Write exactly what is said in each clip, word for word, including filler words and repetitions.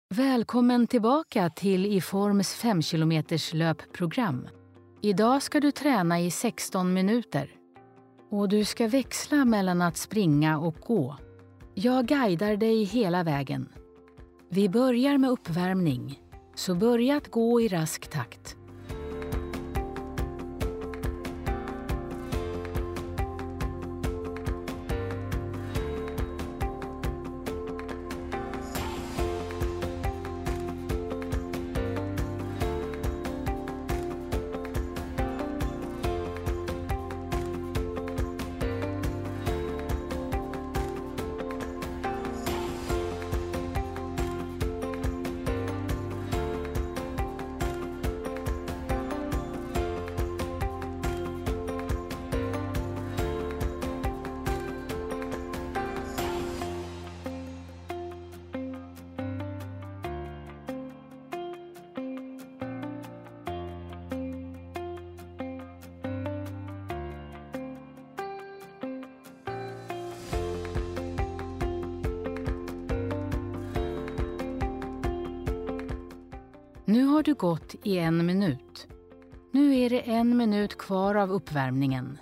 Välkommen tillbaka till Iforms fem kilometers löpprogram. Idag ska du träna i sexton minuter. Och du ska växla mellan att springa och gå. Jag guidar dig hela vägen. Vi börjar med uppvärmning, så börja att gå i rask takt. Nu har du gått i en minut. Nu är det en minut kvar av uppvärmningen.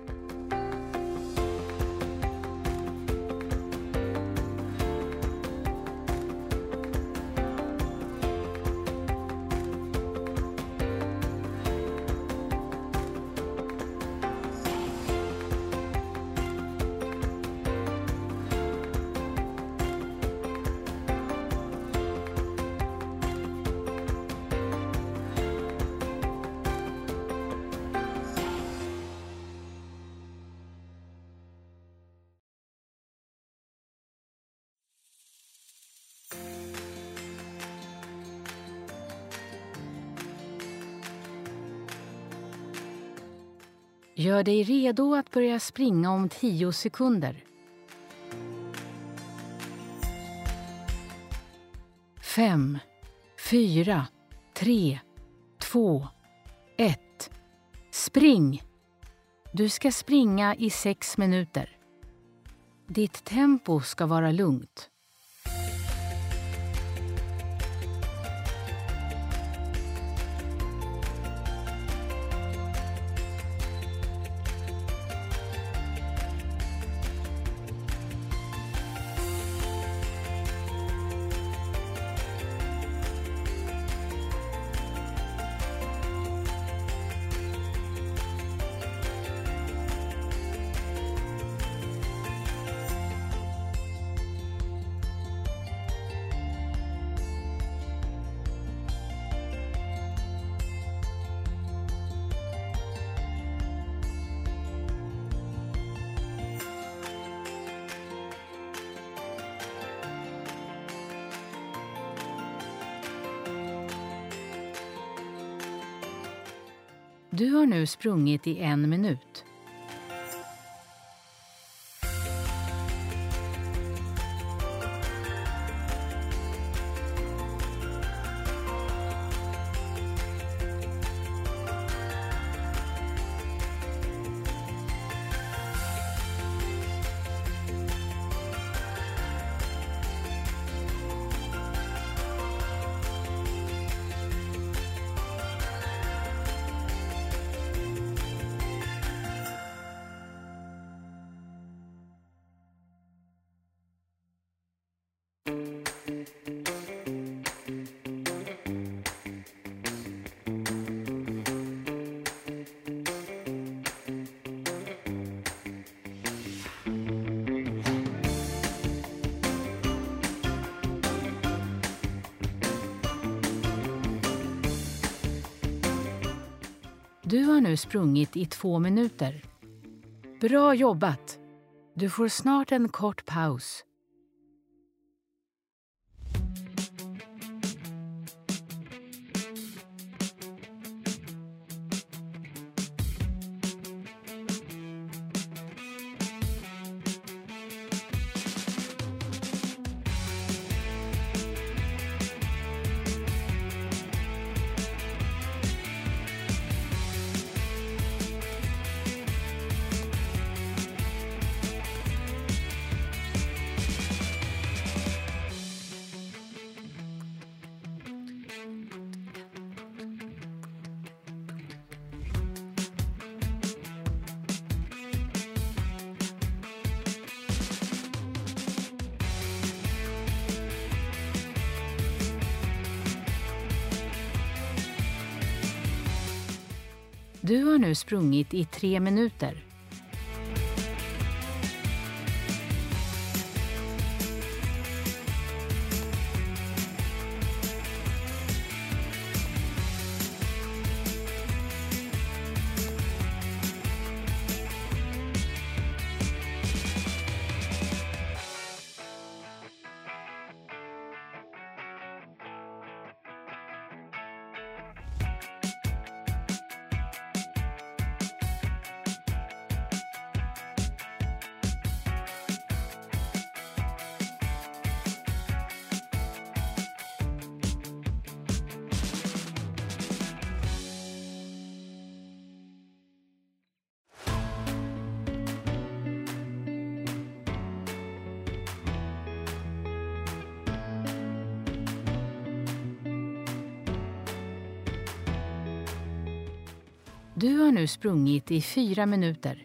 Gör dig redo att börja springa om tio sekunder. Fem, fyra, tre, två, ett. Spring! Du ska springa i sex minuter. Ditt tempo ska vara lugnt. Du har nu sprungit i en minut. Du har nu sprungit i två minuter. Bra jobbat! Du får snart en kort paus. Du har nu sprungit i tre minuter. Du har nu sprungit i fyra minuter.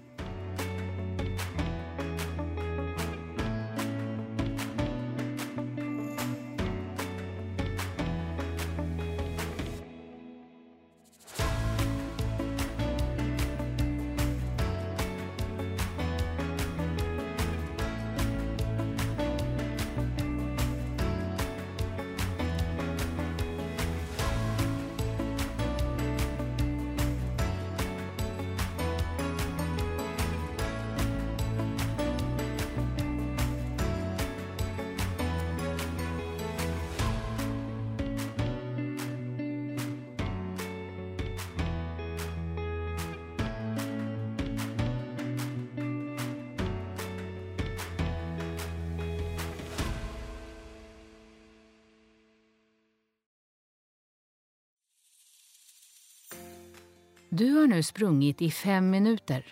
Du har nu sprungit i fem minuter.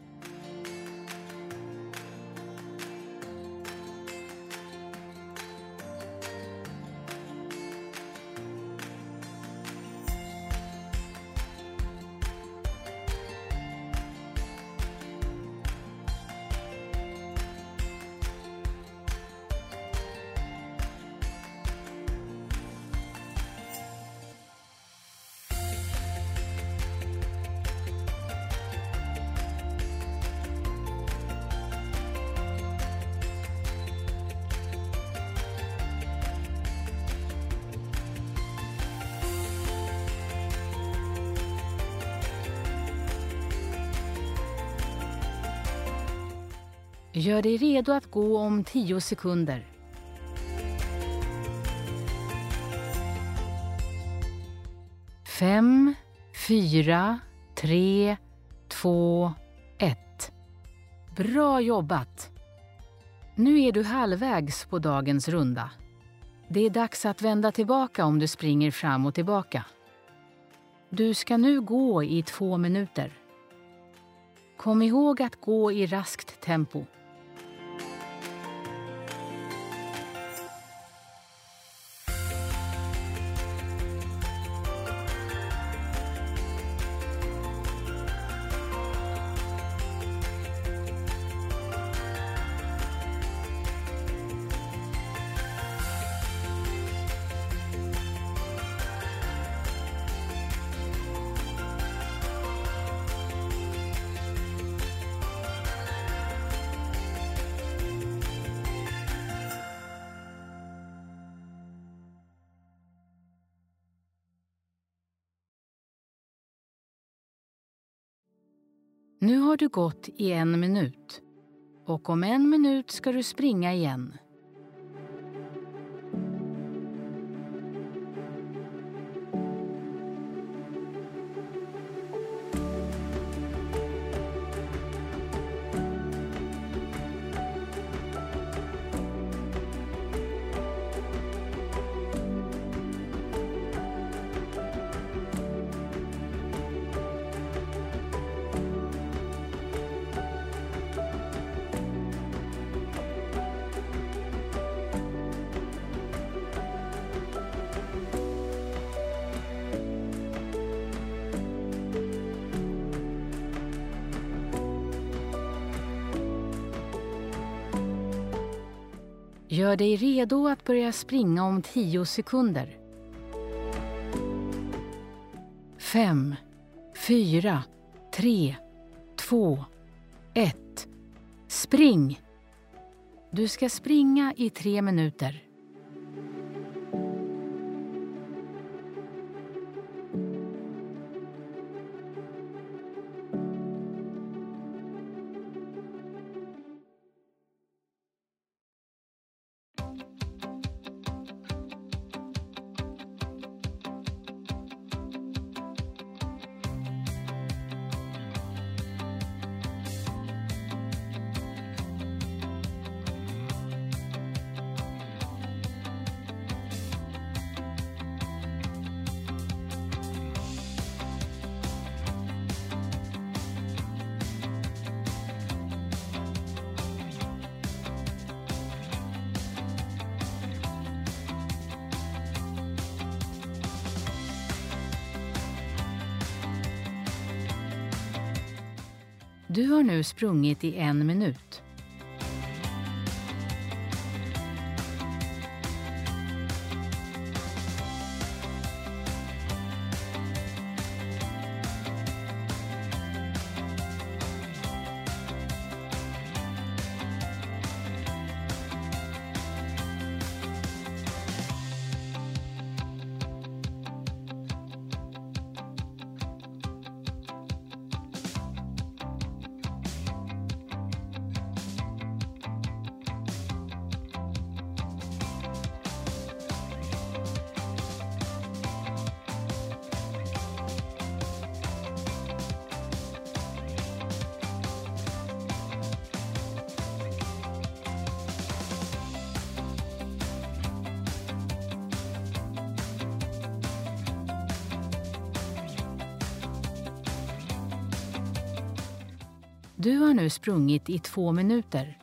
Gör dig redo att gå om tio sekunder. Fem, fyra, tre, två, ett. Bra jobbat! Nu är du halvvägs på dagens runda. Det är dags att vända tillbaka om du springer fram och tillbaka. Du ska nu gå i två minuter. Kom ihåg att gå i raskt tempo. Nu har du gått i en minut och om en minut ska du springa igen. Gör dig redo att börja springa om tio sekunder. Fem, fyra, tre, två, ett. Spring! Du ska springa i tre minuter. Du har nu sprungit i en minut. Du har nu sprungit i två minuter.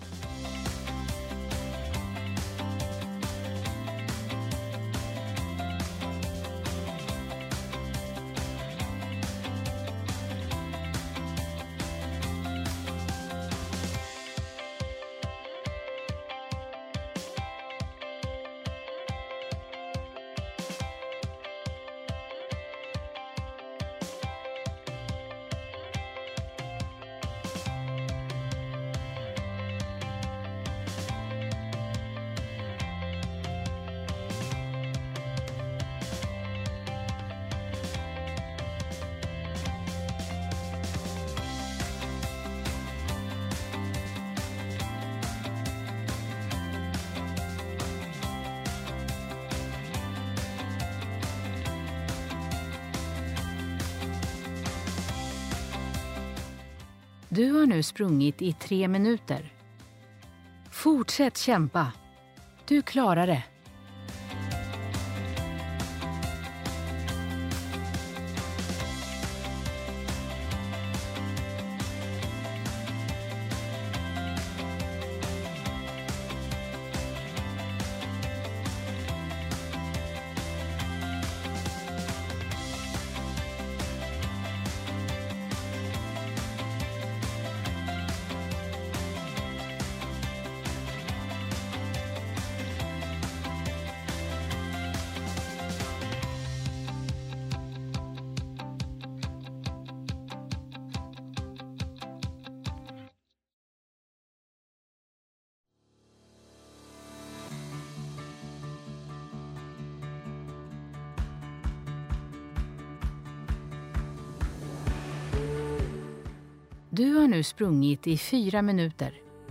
Du har nu sprungit i tre minuter. Fortsätt kämpa. Du klarar det. Du har nu sprungit i fyra minuter.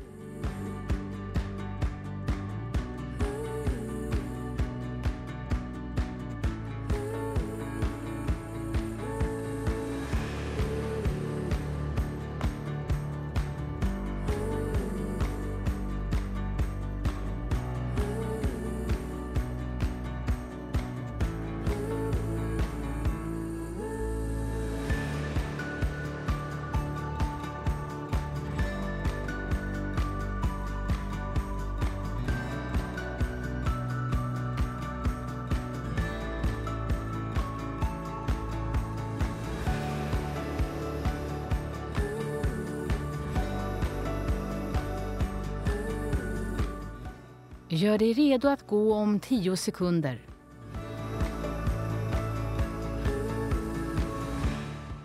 Gör dig redo att gå om tio sekunder.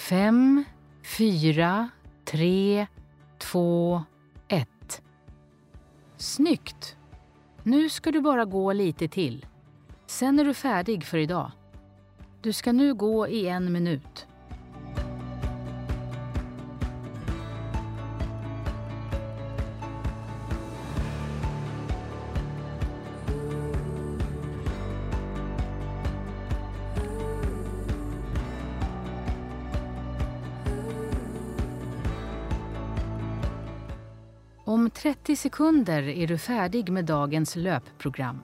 Fem, fyra, tre, två, ett. Snyggt! Nu ska du bara gå lite till. Sen är du färdig för idag. Du ska nu gå i en minut. Om trettio sekunder är du färdig med dagens löpprogram.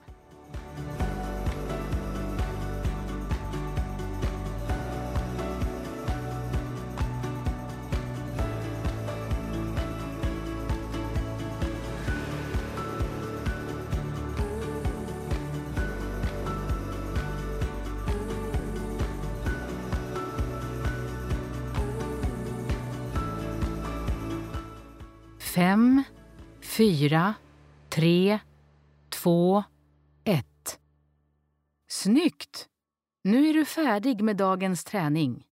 Fem, fyra, tre, två, ett. Snyggt! Nu är du färdig med dagens träning.